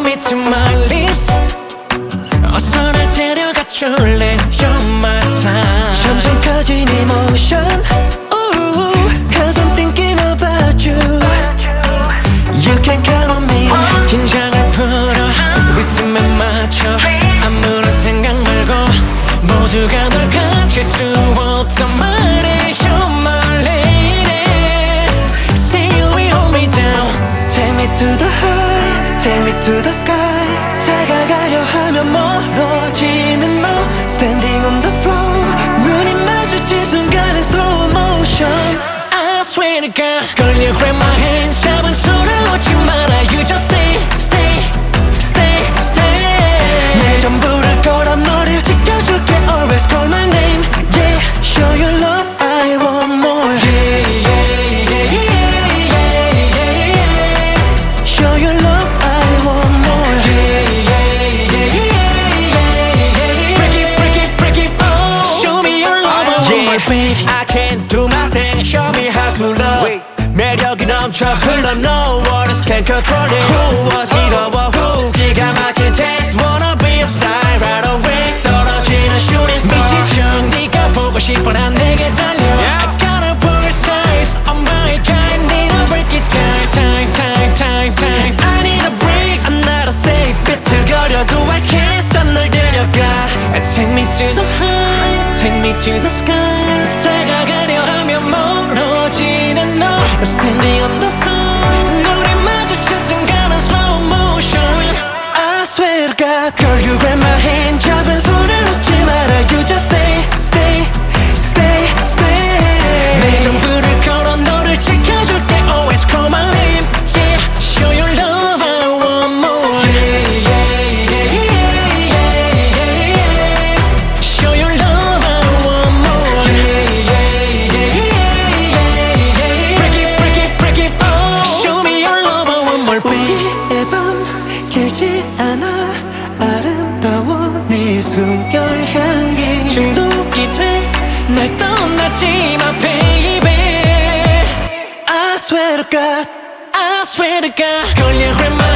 me to my lips 어서 날 데려가 줄래 You're my time 점점 커진 emotion Ooh, cause I'm thinking about you You can count on me 긴장을 풀어 리듬에 맞춰 아무런 생각 말고 모두가 널 가질 수 없단 말해 You're my lady Say you will hold me down Take me to the high Take me to the sky 다가가려 하면 멀어지는 너 Standing on the floor 눈이 마주친 순간에 slow motion I swear to God Girl you grab my hand 잡은 손을 놓지 마라 You just stay, stay, stay, stay 내 전부를 걸어 너를 지켜줄게 Always call my name Yeah, show your love I want more Yeah, yeah, yeah, yeah, yeah, yeah, yeah Show your love I want more Yeah, yeah, yeah, yeah, yeah, yeah Break it, break it, break it, oh Show me your love I want more baby I can't do my thing Show me how to love 매력이 넘쳐 흘러 No words can control it 어지러워 기가 막힌 taste Wanna be a side right away 떨어지는 shooting star 미친 척 네가 보고 싶어 난 내게 달려 I got a bigger size Oh my god need a break it time time time time time I need a break I'm not a safe 비틀거려도 I can't stop 널 데려가 Take me to the high Take me to the sky 다가가려 하면 멀어지는 너 Standing on the floor 눈이 마주친 순간은 slow motion I swear to God Girl you grab my hand 잡은 손을 놓지 마라 You just stay stay stay stay 내 전부를 걸어 너를 지켜줄게 Always call my name Yeah show your love I want more Yeah yeah yeah yeah yeah yeah yeah Show your love I want more Yeah yeah yeah yeah yeah yeah Break it break it break it oh Show me your love I want more baby 우리의 밤 길지 않아 아름다워 네 숨결 향기 중독이 돼 날 떠나지 마 baby I swear to God I swear to God Girl you grab my